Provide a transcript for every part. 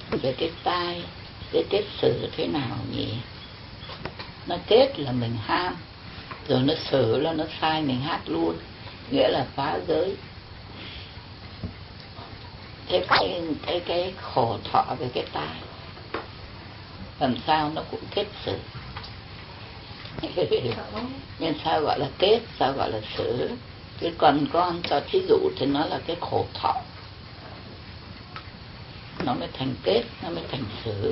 về cái tai, cái kết xử thế nào nhỉ? Nó kết là mình ham, rồi nó xử là nó sai mình hát luôn, nghĩa là phá giới. Thế cái khổ thọ về cái tai làm sao nó cũng kết xử. Nhưng sao gọi là kết, sao gọi là xử? Cái còn con cho thí dụ thì nó là cái khổ thọ, nó mới thành kết, nó mới thành xử.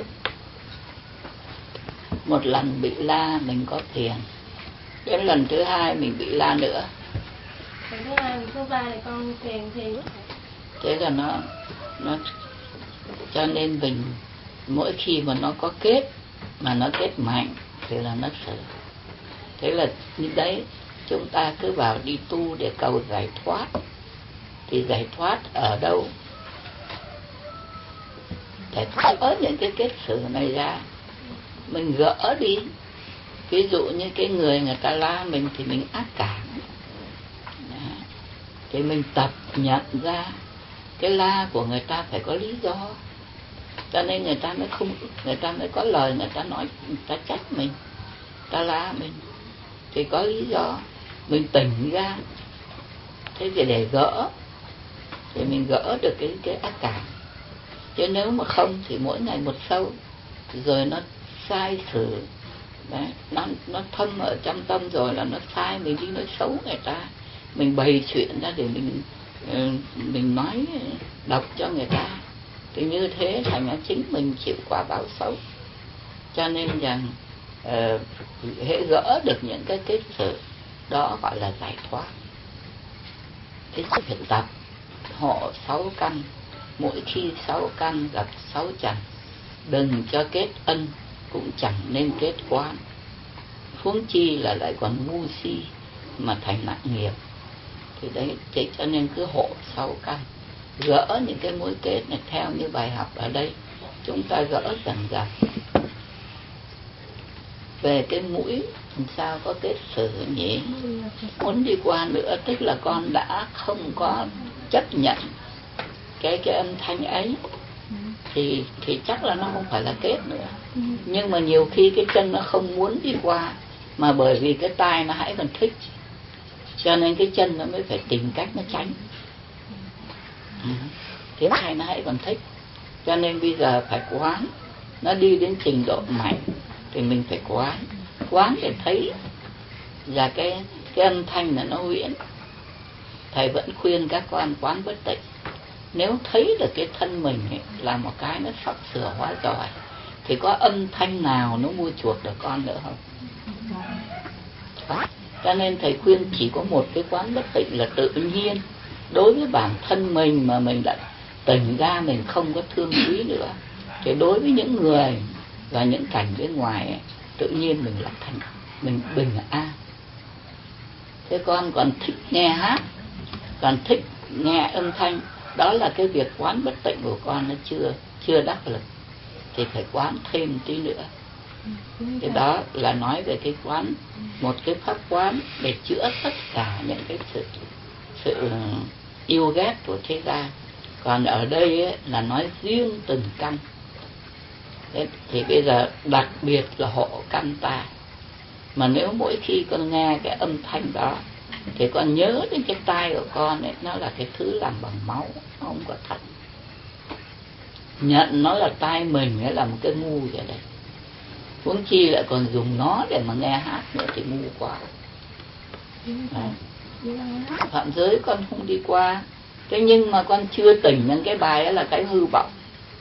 Một lần bị la mình có thiền, đến lần thứ hai mình bị la nữa, lần thứ hai mình không la thì con thiền thì thế là nó cho nên mình mỗi khi mà nó có kết mà nó kết mạnh thì là nó xử. Thế là như đấy, chúng ta cứ vào đi tu để cầu giải thoát, thì giải thoát ở đâu? Để gỡ những cái kết xử này ra, mình gỡ đi. Ví dụ như cái người ta la mình thì mình ác cảm, thì mình tập nhận ra cái la của người ta phải có lý do, cho nên người ta mới có lời người ta nói, người ta trách mình, ta la mình thì có lý do, mình tỉnh ra. Thế thì để gỡ thì mình gỡ được cái ác cảm. Chứ nếu mà không thì mỗi ngày một sâu, rồi nó sai xử đấy, nó thâm ở trong tâm rồi là nó sai, mình đi nói xấu người ta, mình bày chuyện ra để mình nói độc cho người ta, thì như thế thành ra chính mình chịu quả báo xấu. Cho nên rằng hễ gỡ được những cái kết xử đó gọi là giải thoát. Thế thì phải tập hộ 6 căn, mỗi khi 6 căn gặp 6 trần, đừng cho kết ân, cũng chẳng nên kết oán, huống chi là lại còn ngu si mà thành nặng nghiệp. Thì đấy, thế cho nên cứ hộ 6 căn, gỡ những cái mối kết này theo như bài học ở đây chúng ta gỡ dần dần. Về cái mũi làm sao có kết xử nhỉ? Muốn đi qua nữa tức là con đã không có chấp nhận cái âm thanh ấy thì chắc là nó không phải là kết nữa. Nhưng mà nhiều khi cái chân nó không muốn đi qua, mà bởi vì cái tai nó hãy còn thích, cho nên cái chân nó mới phải tìm cách nó tránh. Cái tai nó hãy còn thích, cho nên bây giờ phải quán. Nó đi đến trình độ mạnh thì mình phải quán để thấy là cái âm thanh là nó huyễn. Thầy vẫn khuyên các con quán bất tịnh. Nếu thấy được cái thân mình ấy, là một cái nó sắp sửa hóa giỏi, thì có âm thanh nào nó mua chuộc được con nữa không? Cho nên thầy khuyên chỉ có một cái quán bất tịnh là tự nhiên. Đối với bản thân mình mà mình đã tỉnh ra, mình không có thương quý nữa, thì đối với những người và những cảnh bên ngoài ấy, tự nhiên mình là thành, mình bình an. Thế con còn thích nghe hát, còn thích nghe âm thanh, đó là cái việc quán bất tịnh của con nó chưa đắc lực, thì phải quán thêm tí nữa. Cái đó là nói về cái quán, một cái pháp quán để chữa tất cả những cái sự yêu ghét của thế gian. Còn ở đây ấy, là nói riêng từng căn. Thế thì bây giờ đặc biệt là hộ căn tai. Mà nếu mỗi khi con nghe cái âm thanh đó thì con nhớ đến cái tai của con ấy, nó là cái thứ làm bằng máu, không có thật. Nhận nó là tai mình ấy là một cái ngu vậy đấy. Huống chi lại còn dùng nó để mà nghe hát nữa thì ngu quá. Phạm giới con không đi qua. Thế nhưng mà con chưa tỉnh những cái bài ấy là cái hư vọng.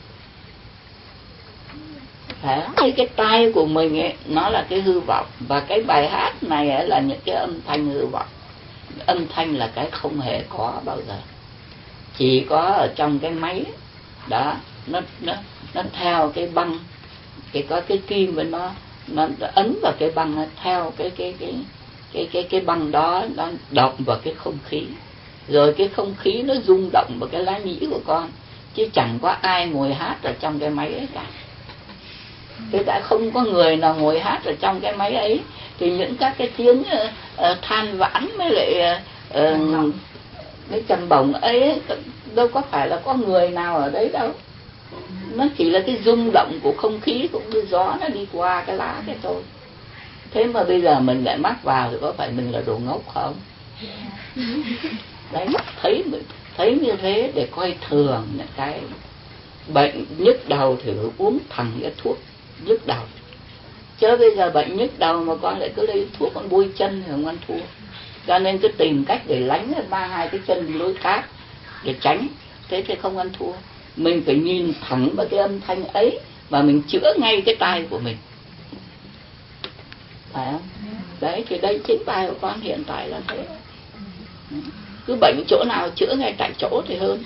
Cái tai của mình ấy, nó là cái hư vọng. Và cái bài hát này ấy là những cái âm thanh hư vọng. Âm thanh là cái không hề có bao giờ, chỉ có ở trong cái máy đó, nó theo cái băng, có cái kim với nó ấn vào cái băng, nó theo cái băng đó, nó động vào cái không khí, rồi cái không khí nó rung động vào cái lá nhĩ của con, chứ chẳng có ai ngồi hát ở trong cái máy ấy cả. Thế đã không có người nào ngồi hát ở trong cái máy ấy, thì những các cái tiếng than vãn với lại cái trầm bổng ấy đâu có phải là có người nào ở đấy đâu. Nó chỉ là cái rung động của không khí, cũng như gió nó đi qua cái lá cái thôi. Thế mà bây giờ mình lại mắc vào thì có phải mình là đồ ngốc không? Đấy, thấy như thế để coi thường những cái bệnh nhức đầu thì uống thẳng cái thuốc nhức đầu. Chứ bây giờ bệnh nhức đầu mà con lại cứ lấy thuốc con bôi chân thì không ăn thua. Cho nên cứ tìm cách để lánh hai cái chân lối khác để tránh, thế thì không ăn thua. Mình phải nhìn thẳng vào cái âm thanh ấy và mình chữa ngay cái tai của mình, phải không? Đấy, thì đây chính bài của con hiện tại là thế. Cứ bệnh chỗ nào chữa ngay tại chỗ thì hơn.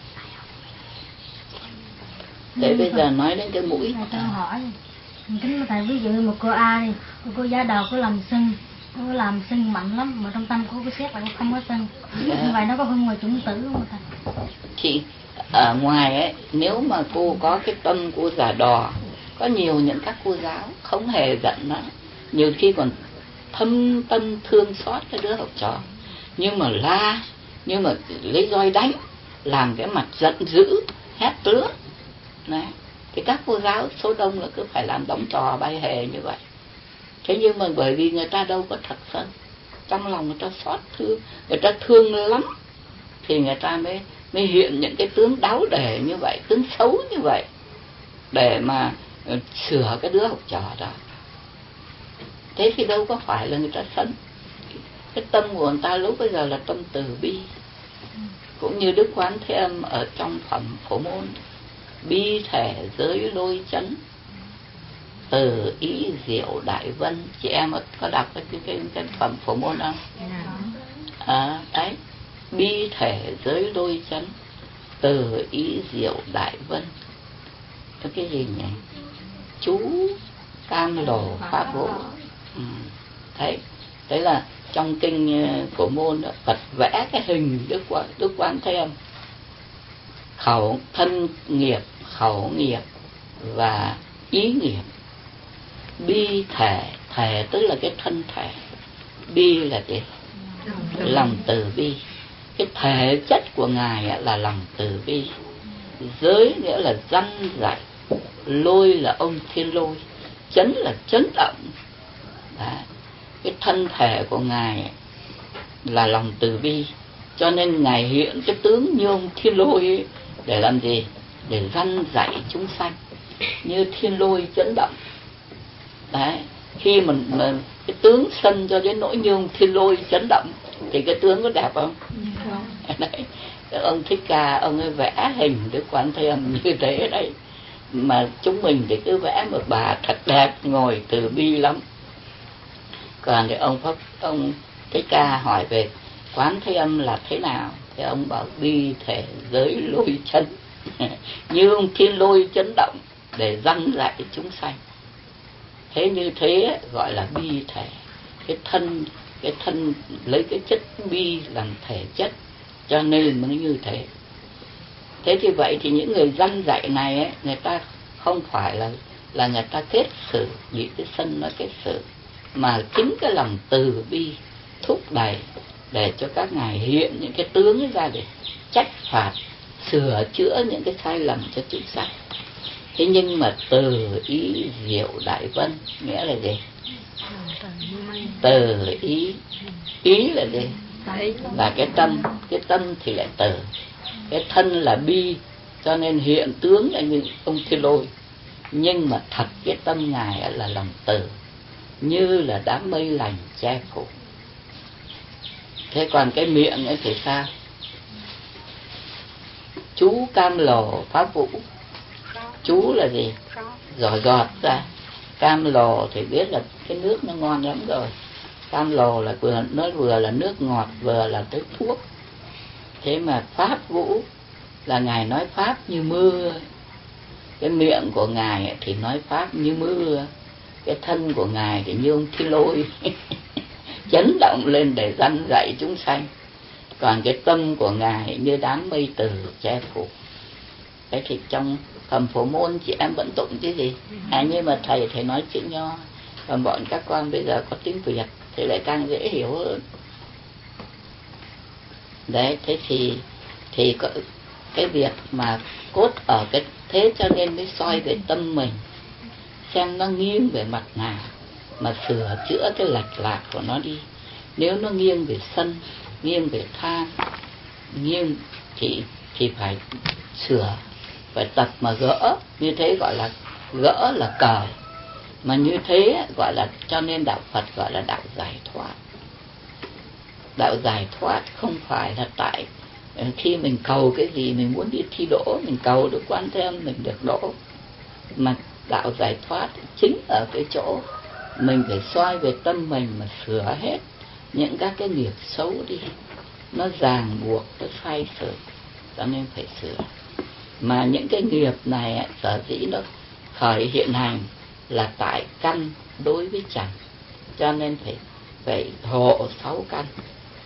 Để bây giờ nói đến cái mũi. Thầy cho hỏi, kính thầy, ví dụ như một cô A đi, cô da đầu có làm sưng, cô làm sưng mạnh lắm mà trong tâm cô có xét là cô không có sưng. Như vậy nó có hơn ngoài chủng tử không thầy? Thì ở ngoài ấy, nếu mà cô có cái tâm cô giả đò, có nhiều những các cô giáo không hề giận nó, nhiều khi còn thâm tâm thương xót cái đứa học trò, nhưng mà nhưng mà lấy roi đánh, làm cái mặt giận dữ, hét lớn. Đấy, thì các cô giáo số đông là cứ phải làm đóng trò bay hề như vậy. Thế nhưng mà bởi vì người ta đâu có thật sân, trong lòng người ta xót thương, người ta thương lắm, thì người ta mới hiện những cái tướng đáo để như vậy, tướng xấu như vậy, để mà sửa cái đứa học trò đó. Thế thì đâu có phải là người ta sân. Cái tâm của người ta lúc bây giờ là tâm từ bi. Cũng như Đức Quán Thế Âm ở trong phẩm Phổ Môn: bi thể giới lôi chấn, từ ý diệu đại vân. Chị em có đọc cái phẩm Phổ Môn không? Đấy, bi thể giới lôi chấn, từ ý diệu đại vân. Cái gì nhỉ? Chú cam lồ pháp vũ. Đấy là trong kinh Phổ Môn đó, Phật vẽ cái hình Đức Quán Thế Âm, thân nghiệp, khẩu nghiệp và ý nghiệp. Bi thể tức là cái thân thể, bi là gì? Lòng từ bi. Cái thể chất của Ngài là lòng từ bi. Giới nghĩa là răn dạy, lôi là ông thiên lôi, chấn là chấn động. Đấy. Cái thân thể của Ngài là lòng từ bi, cho nên Ngài hiện cái tướng như ông thiên lôi ấy, để làm gì? Để răn dạy chúng sanh, như thiên lôi chấn động. Đấy, khi mình cái tướng sân cho đến nỗi như ông thiên lôi chấn động thì cái tướng có đẹp không? Đấy, ông Thích Ca ông ấy vẽ hình Đức Quán Thế Âm như thế đấy, mà chúng mình thì cứ vẽ một bà thật đẹp ngồi từ bi lắm. Còn thì ông Thích Ca hỏi về Quán Thế Âm là thế nào thì ông bảo bi thể giới lôi chân như ông thiên lôi chấn động để răn dạy chúng sanh. Thế như thế gọi là bi thể. Cái thân lấy cái chất bi làm thể chất, cho nên mới như thế. Thế thì vậy thì những người răn dạy này ấy, người ta không phải là người ta kết xử, vì cái sân nó kết xử, mà chính cái lòng từ bi thúc đẩy để cho các ngài hiện những cái tướng ấy ra để trách phạt, sửa chữa những cái sai lầm cho chúng sanh. Thế nhưng mà từ ý diệu đại vân nghĩa là gì? Từ ý là gì? Là cái tâm thì lại từ. Cái thân là bi, cho nên hiện tướng là như ông thiên lôi, nhưng mà thật cái tâm Ngài là lòng từ, như là đám mây lành che phủ. Thế còn cái miệng ấy thì sao? Chú cam lồ pháp vũ. Chú là gì? Giọt ra. Cam lồ thì biết là cái nước nó ngon lắm rồi. Cam lồ là vừa là nước ngọt, vừa là tới thuốc. Thế mà pháp vũ là Ngài nói pháp như mưa. Cái miệng của Ngài thì nói pháp như mưa. Cái thân của Ngài thì như ông thiên lôi chấn động lên để răn dạy chúng sanh. Còn cái tâm của Ngài như đám mây từ che phủ. Thế thì trong phẩm Phổ Môn chị em vẫn tụng chứ gì? Nhưng mà thầy nói chữ Nho, còn bọn các con bây giờ có tiếng Việt thì lại càng dễ hiểu hơn. Đấy, thế thì cái việc mà cốt ở cái thế, cho nên mới soi về tâm mình xem nó nghiêng về mặt nào mà sửa chữa cái lệch lạc của nó đi. Nếu nó nghiêng về sân, nghiêng về tham, nghiêng thì phải sửa, phải tập mà gỡ. Như thế gọi là gỡ là cởi, mà như thế gọi là, cho nên đạo Phật gọi là đạo giải thoát. Đạo giải thoát không phải là tại khi mình cầu cái gì, mình muốn đi thi đỗ, mình cầu được Quan Thế Âm mình được đỗ, mà đạo giải thoát chính ở cái chỗ mình phải soi về tâm mình mà sửa hết những các cái nghiệp xấu đi, nó ràng buộc, nó sai sự, cho nên phải sửa. Mà những cái nghiệp này sở dĩ nó khởi hiện hành là tại căn đối với trần, cho nên phải hộ 6 căn.